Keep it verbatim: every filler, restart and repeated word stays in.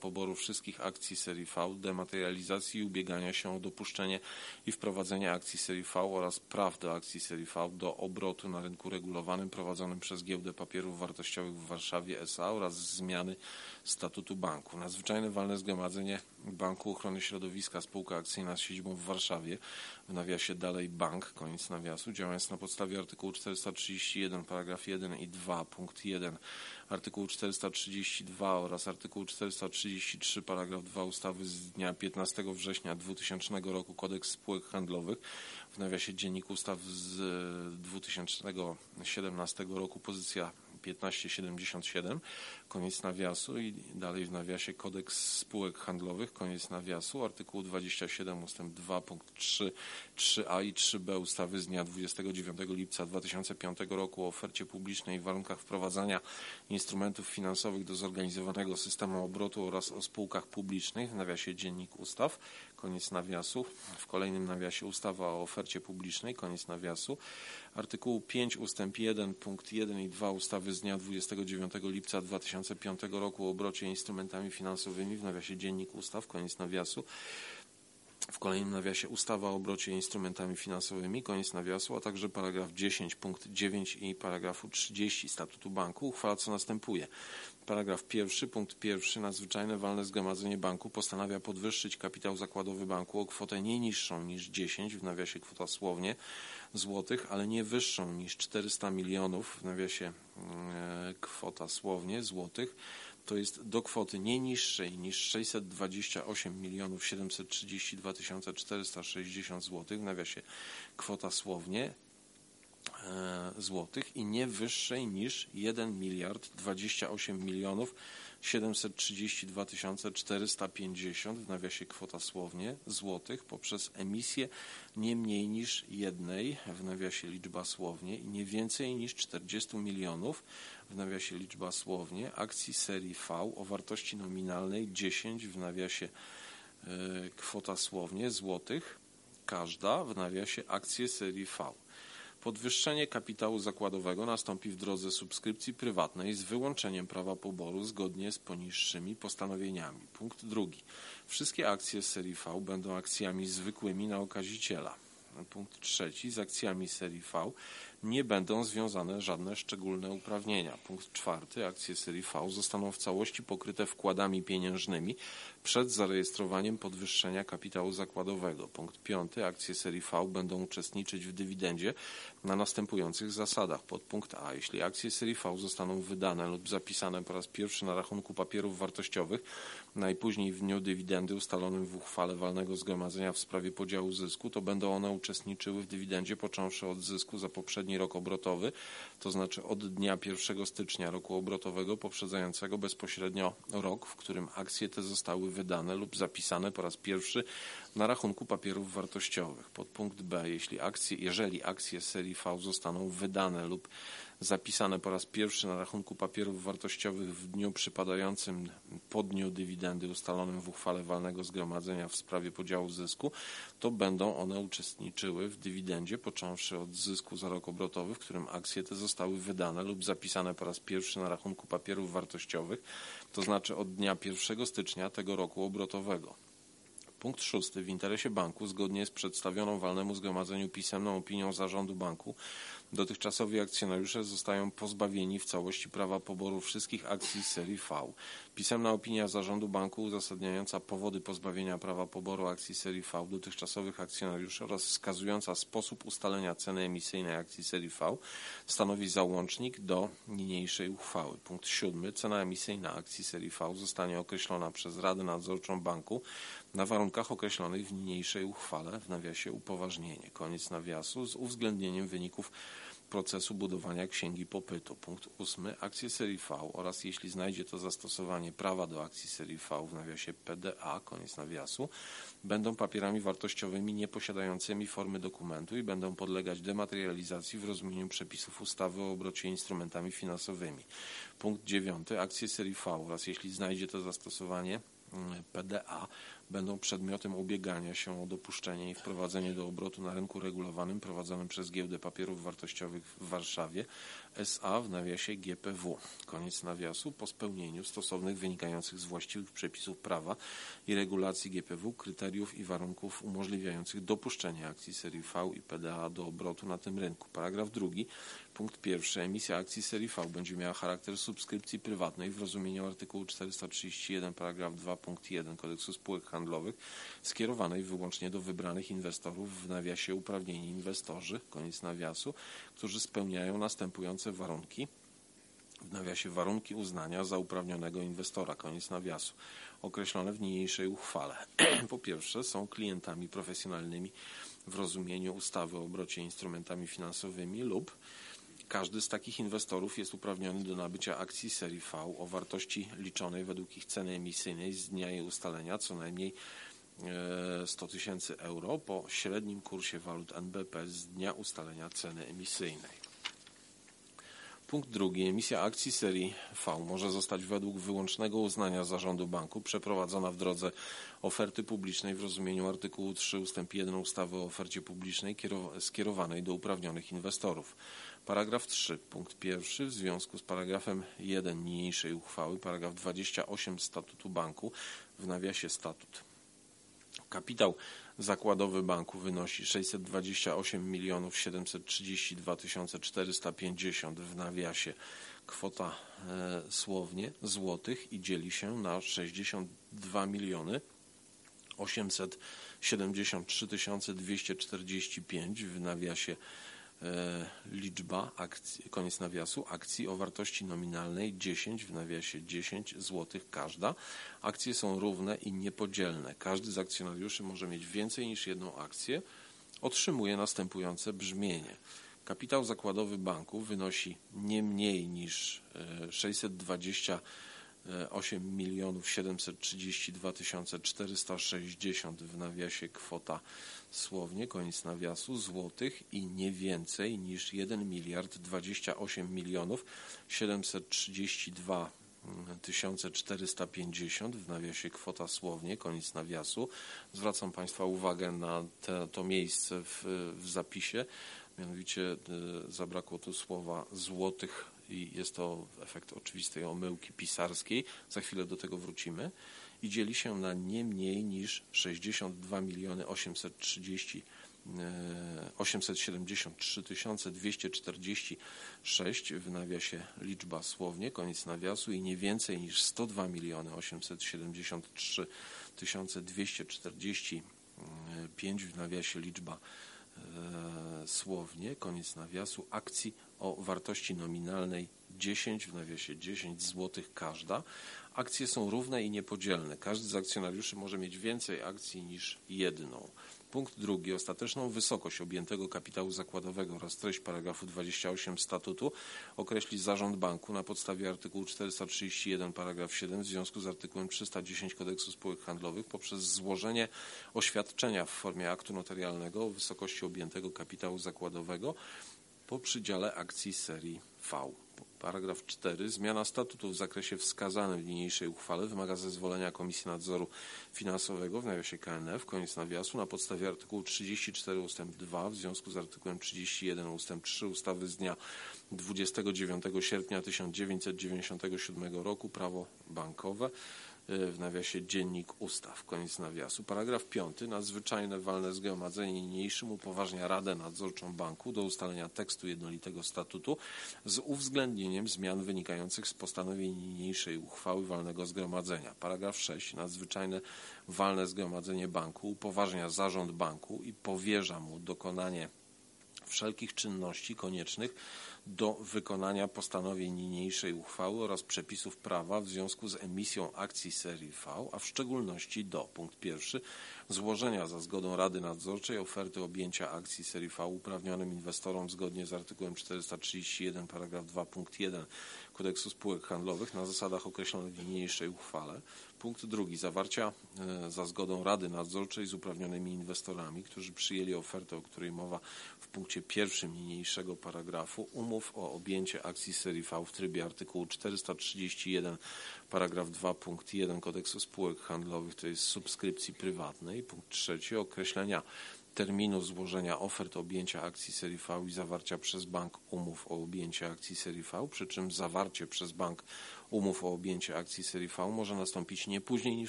poboru wszystkich akcji serii V, dematerializacji i ubiegania się o dopuszczenie i wprowadzenie akcji serii V oraz praw do akcji serii V do obrotu na rynku regulowanym prowadzonym przez Giełdę Papierów Wartościowych w Warszawie S A oraz zmiany statutu banku. Nadzwyczajne walne zgromadzenie Banku Ochrony Środowiska, spółka akcyjna z siedzibą w Warszawie, w nawiasie dalej bank, koniec nawiasu, działając na podstawie artykułu czterysta trzydzieści jeden, paragraf jeden i dwa, punkt jeden, artykułu czterysta trzydzieści dwa oraz artykułu czterysta trzydzieści trzy, paragraf dwa ustawy z dnia piętnastego września dwutysięcznego roku Kodeks Spółek Handlowych, w nawiasie Dziennik Ustaw z dwa tysiące siedemnastego roku, pozycja piętnaście siedemdziesiąt siedem, koniec nawiasu i dalej w nawiasie Kodeks Spółek Handlowych, koniec nawiasu, artykuł dwadzieścia siedem ustęp dwa punkt trzy, trzy a i trzy b ustawy z dnia dwudziestego dziewiątego lipca dwa tysiące piątego roku o ofercie publicznej i warunkach wprowadzania instrumentów finansowych do zorganizowanego systemu obrotu oraz o spółkach publicznych, w nawiasie Dziennik Ustaw, koniec nawiasu, w kolejnym nawiasie ustawa o ofercie publicznej, koniec nawiasu, artykuł pięć ustęp jeden punkt jeden i dwa ustawy z dnia dwudziestego dziewiątego lipca dwa tysiące piątego roku o obrocie instrumentami finansowymi, w nawiasie Dziennik Ustaw, koniec nawiasu, w kolejnym nawiasie ustawa o obrocie instrumentami finansowymi, koniec nawiasu, a także paragraf dziesięć punkt dziewięć i paragrafu trzydzieści statutu banku uchwala, co następuje. Paragraf pierwszy, punkt pierwszy. Nadzwyczajne walne zgromadzenie banku postanawia podwyższyć kapitał zakładowy banku o kwotę nie niższą niż dziesięć, w nawiasie kwota słownie, złotych, ale nie wyższą niż czterysta milionów, w nawiasie e, kwota słownie, złotych, to jest do kwoty nie niższej niż sześćset dwadzieścia osiem milionów siedemset trzydzieści dwa tysiące czterysta sześćdziesiąt złotych, w nawiasie kwota słownie, złotych i nie wyższej niż jeden miliard dwadzieścia osiem milionów siedemset trzydzieści dwa tysiące czterysta pięćdziesiąt, w nawiasie kwota słownie, złotych poprzez emisję nie mniej niż jednej, w nawiasie liczba słownie i nie więcej niż czterdzieści milionów, w nawiasie liczba słownie, akcji serii V o wartości nominalnej dziesięć, w nawiasie y, kwota słownie, złotych, każda, w nawiasie akcje serii V. Podwyższenie kapitału zakładowego nastąpi w drodze subskrypcji prywatnej z wyłączeniem prawa poboru zgodnie z poniższymi postanowieniami. Punkt drugi. Wszystkie akcje z serii V będą akcjami zwykłymi na okaziciela. Punkt trzeci. Z akcjami serii V nie będą związane żadne szczególne uprawnienia. Punkt czwarty. Akcje serii V zostaną w całości pokryte wkładami pieniężnymi przed zarejestrowaniem podwyższenia kapitału zakładowego. Punkt piąty. Akcje serii V będą uczestniczyć w dywidendzie na następujących zasadach. Podpunkt A. Jeśli akcje serii V zostaną wydane lub zapisane po raz pierwszy na rachunku papierów wartościowych, najpóźniej w dniu dywidendy ustalonym w uchwale walnego zgromadzenia w sprawie podziału zysku, to będą one uczestniczyły w dywidendzie począwszy od zysku za poprzedni rok obrotowy, to znaczy od dnia pierwszego stycznia roku obrotowego poprzedzającego bezpośrednio rok, w którym akcje te zostały wydane lub zapisane po raz pierwszy na rachunku papierów wartościowych. Podpunkt B. Jeśli akcje, jeżeli akcje serii V zostaną wydane lub zapisane po raz pierwszy na rachunku papierów wartościowych w dniu przypadającym po dniu dywidendy ustalonym w uchwale walnego zgromadzenia w sprawie podziału zysku, to będą one uczestniczyły w dywidendzie począwszy od zysku za rok obrotowy, w którym akcje te zostały wydane lub zapisane po raz pierwszy na rachunku papierów wartościowych, to znaczy od dnia pierwszego stycznia tego roku obrotowego. Punkt szósty. W interesie banku, zgodnie z przedstawioną walnemu zgromadzeniu pisemną opinią zarządu banku, dotychczasowi akcjonariusze zostają pozbawieni w całości prawa poboru wszystkich akcji serii V. Pisemna opinia zarządu banku uzasadniająca powody pozbawienia prawa poboru akcji serii V dotychczasowych akcjonariuszy oraz wskazująca sposób ustalenia ceny emisyjnej akcji serii V stanowi załącznik do niniejszej uchwały. Punkt siódmy. Cena emisyjna akcji serii V zostanie określona przez Radę Nadzorczą Banku na warunkach określonych w niniejszej uchwale, w nawiasie upoważnienie. Koniec nawiasu, z uwzględnieniem wyników procesu budowania księgi popytu. Punkt ósmy. Akcje serii V oraz jeśli znajdzie to zastosowanie prawa do akcji serii V w nawiasie P D A, koniec nawiasu, będą papierami wartościowymi nieposiadającymi formy dokumentu i będą podlegać dematerializacji w rozumieniu przepisów ustawy o obrocie instrumentami finansowymi. Punkt dziewiąty. Akcje serii V oraz jeśli znajdzie to zastosowanie P D A będą przedmiotem ubiegania się o dopuszczenie i wprowadzenie do obrotu na rynku regulowanym prowadzonym przez Giełdę Papierów Wartościowych w Warszawie S A w nawiasie G P W. Koniec nawiasu. Po spełnieniu stosownych wynikających z właściwych przepisów prawa i regulacji G P W kryteriów i warunków umożliwiających dopuszczenie akcji serii V i P D A do obrotu na tym rynku. Paragraf drugi. Punkt pierwszy. Emisja akcji serii V będzie miała charakter subskrypcji prywatnej w rozumieniu artykułu czterysta trzydzieści jeden paragraf dwa punkt jeden Kodeksu Spółek Handlowych, skierowanej wyłącznie do wybranych inwestorów w nawiasie uprawnieni inwestorzy, koniec nawiasu, którzy spełniają następujące warunki, w nawiasie warunki uznania za uprawnionego inwestora, koniec nawiasu, określone w niniejszej uchwale. Po pierwsze, są klientami profesjonalnymi w rozumieniu ustawy o obrocie instrumentami finansowymi lub każdy z takich inwestorów jest uprawniony do nabycia akcji serii V o wartości liczonej według ich ceny emisyjnej z dnia jej ustalenia co najmniej sto tysięcy euro po średnim kursie walut N B P z dnia ustalenia ceny emisyjnej. Punkt drugi. Emisja akcji serii V może zostać według wyłącznego uznania zarządu banku przeprowadzona w drodze oferty publicznej w rozumieniu artykułu trzy ustęp jeden ustawy o ofercie publicznej skierowanej do uprawnionych inwestorów. Paragraf trzy. Punkt pierwszy. W związku z paragrafem jeden niniejszej uchwały, paragraf dwadzieścia osiem Statutu Banku, w nawiasie statut. Kapitał zakładowy banku wynosi sześćset dwadzieścia osiem milionów siedemset trzydzieści dwa tysiące czterysta pięćdziesiąt, w nawiasie kwota e, słownie złotych i dzieli się na sześćdziesiąt dwa miliony osiemset siedemdziesiąt trzy tysiące dwieście czterdzieści pięć, w nawiasie e, liczba akcji, koniec nawiasu, akcji o wartości nominalnej dziesięć, w nawiasie dziesięć złotych każda. Akcje są równe i niepodzielne. Każdy z akcjonariuszy może mieć więcej niż jedną akcję. Otrzymuje następujące brzmienie. Kapitał zakładowy banku wynosi nie mniej niż sześćset dwadzieścia osiem milionów siedemset trzydzieści dwa tysiące czterysta sześćdziesiąt, w nawiasie kwota słownie, koniec nawiasu, złotych i nie więcej niż jeden miliard dwadzieścia osiem milionów siedemset trzydzieści dwa tysiące czterysta pięćdziesiąt, w nawiasie kwota słownie, koniec nawiasu. Zwracam Państwa uwagę na te, to miejsce w, w zapisie, mianowicie y, zabrakło tu słowa złotych i jest to efekt oczywistej omyłki pisarskiej. Za chwilę do tego wrócimy. I dzieli się na nie mniej niż sześćdziesiąt dwa miliony osiemset trzydzieści osiemset siedemdziesiąt trzy tysiące dwieście czterdzieści sześć, w nawiasie liczba słownie, koniec nawiasu, i nie więcej niż sto dwa miliony osiemset siedemdziesiąt trzy tysiące dwieście czterdzieści pięć, w nawiasie liczba e, słownie, koniec nawiasu, akcji o wartości nominalnej dziesięć, w nawiasie dziesięć złotych każda. Akcje są równe i niepodzielne. Każdy z akcjonariuszy może mieć więcej akcji niż jedną. Punkt drugi. Ostateczną wysokość objętego kapitału zakładowego oraz treść paragrafu dwadzieścia osiem statutu określi zarząd banku na podstawie artykułu czterysta trzydzieści jeden paragraf siedem w związku z artykułem trzysta dziesięć Kodeksu Spółek Handlowych poprzez złożenie oświadczenia w formie aktu notarialnego o wysokości objętego kapitału zakładowego po przydziale akcji serii V. Paragraf cztery. Zmiana statutu w zakresie wskazanym w niniejszej uchwale wymaga zezwolenia Komisji Nadzoru Finansowego, w nawiasie K N F, koniec nawiasu, na podstawie artykułu trzydzieści cztery ustęp dwa w związku z artykułem trzydzieści jeden ustęp trzy ustawy z dnia dwudziestego dziewiątego sierpnia tysiąc dziewięćset dziewięćdziesiątego siódmego roku prawo bankowe, w nawiasie Dziennik Ustaw, koniec nawiasu. Paragraf piąty. Nadzwyczajne walne zgromadzenie niniejszym upoważnia Radę Nadzorczą Banku do ustalenia tekstu jednolitego statutu z uwzględnieniem zmian wynikających z postanowień niniejszej uchwały walnego zgromadzenia. Paragraf szósty. Nadzwyczajne walne zgromadzenie banku upoważnia zarząd banku i powierza mu dokonanie wszelkich czynności koniecznych do wykonania postanowień niniejszej uchwały oraz przepisów prawa w związku z emisją akcji serii V, a w szczególności do, punkt pierwszy, złożenia za zgodą Rady Nadzorczej oferty objęcia akcji serii V uprawnionym inwestorom zgodnie z artykułem czterysta trzydzieści jeden paragraf dwa punkt jeden Kodeksu Spółek Handlowych na zasadach określonych w niniejszej uchwale. Punkt drugi. Zawarcia e, za zgodą Rady Nadzorczej z uprawnionymi inwestorami, którzy przyjęli ofertę, o której mowa w punkcie pierwszym niniejszego paragrafu, umowy umów o objęcie akcji serii V w trybie artykułu czterysta trzydzieści jeden paragraf dwa punkt jeden Kodeksu Spółek Handlowych, to jest subskrypcji prywatnej. Punkt trzeci, określenia terminu złożenia ofert objęcia akcji serii V i zawarcia przez bank umów o objęcie akcji serii V, przy czym zawarcie przez bank umów o objęcie akcji serii V może nastąpić nie później niż